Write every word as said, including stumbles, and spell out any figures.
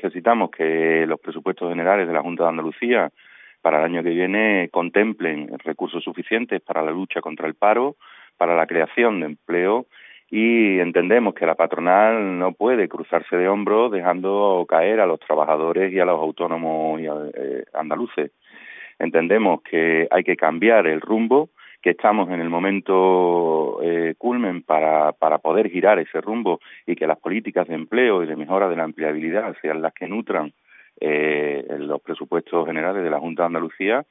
necesitamos que los presupuestos generales de la Junta de Andalucía para el año que viene contemplen recursos suficientes para la lucha contra el paro, para la creación de empleo, y entendemos que la patronal no puede cruzarse de hombros dejando caer a los trabajadores y a los autónomos y a, eh, andaluces. Entendemos que hay que cambiar el rumbo, que estamos en el momento eh, culmen para, para poder girar ese rumbo y que las políticas de empleo y de mejora de la empleabilidad sean las que nutran eh, los presupuestos generales de la Junta de Andalucía,